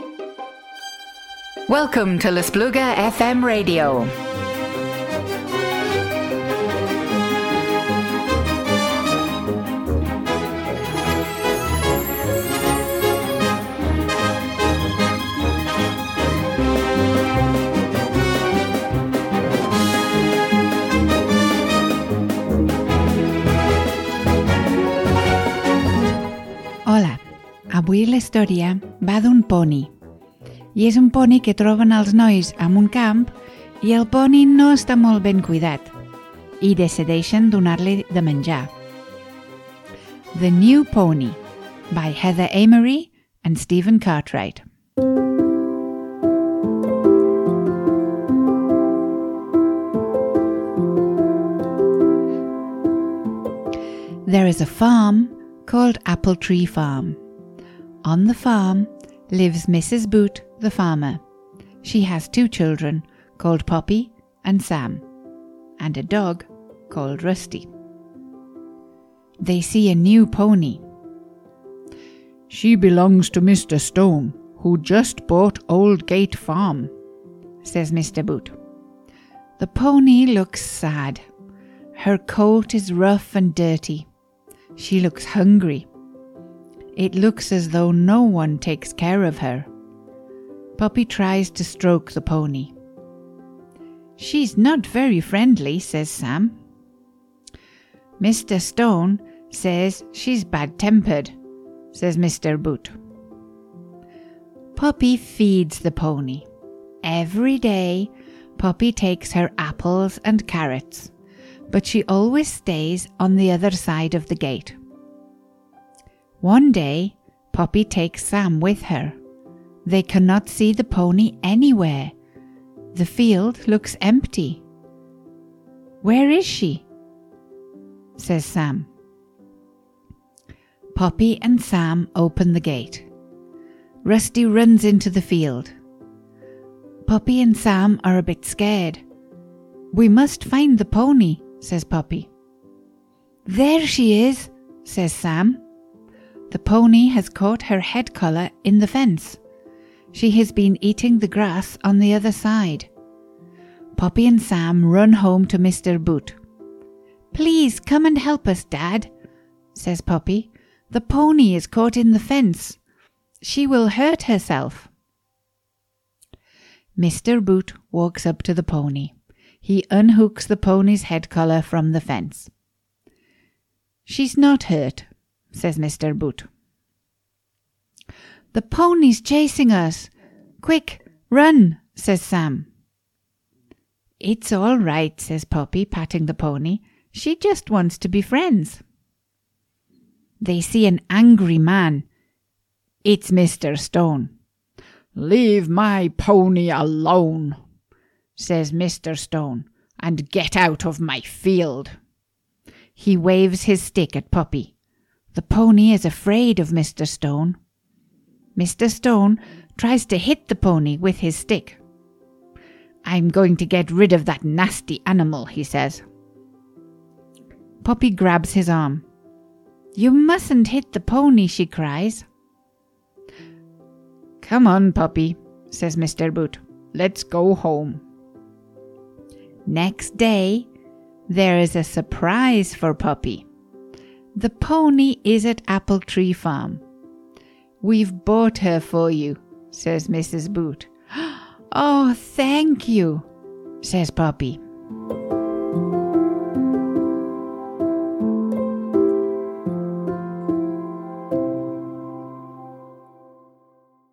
Welcome to L'Espluga FM Radio. Hola, avui la història va d'un poni. I és un poni que troben els nois en un camp i el poni no està molt ben cuidat i decideixen donar-li de menjar. The New Pony, by Heather Amory and Stephen Cartwright. There is a farm called Apple Tree Farm. On the farm lives Mrs. Boot, the farmer. She has 2 children called Poppy and Sam, and a dog called Rusty. They see a new pony. "She belongs to Mr. Stone, who just bought Old Gate Farm," says Mr. Boot. The pony looks sad. Her coat is rough and dirty. She looks hungry. It looks as though no one takes care of her. Poppy tries to stroke the pony. "She's not very friendly," says Sam. "Mr. Stone says she's bad-tempered," says Mr. Boot. Poppy feeds the pony. Every day, Poppy takes her apples and carrots, but she always stays on the other side of the gate. One day, Poppy takes Sam with her. They cannot see the pony anywhere. The field looks empty. "Where is she?" says Sam. Poppy and Sam open the gate. Rusty runs into the field. Poppy and Sam are a bit scared. "We must find the pony," says Poppy. "There she is," says Sam. The pony has caught her head collar in the fence. She has been eating the grass on the other side. Poppy and Sam run home to Mr. Boot. "Please come and help us, Dad," says Poppy. "The pony is caught in the fence. She will hurt herself." Mr. Boot walks up to the pony. He unhooks the pony's head collar from the fence. "She's not hurt," says Mr. Boot. "The pony's chasing us. Quick, run," says Sam. "It's all right," says Poppy, patting the pony. "She just wants to be friends." They see an angry man. It's Mr. Stone. "Leave my pony alone," says Mr. Stone, "and get out of my field." He waves his stick at Poppy. The pony is afraid of Mr. Stone. Mr. Stone tries to hit the pony with his stick. "I'm going to get rid of that nasty animal," he says. Poppy grabs his arm. "You mustn't hit the pony," she cries. "Come on, Poppy," says Mr. Boot. "Let's go home." Next day, there is a surprise for Poppy. The pony is at Apple Tree Farm. "We've bought her for you," says Mrs. Boot. "Oh, thank you," says Poppy.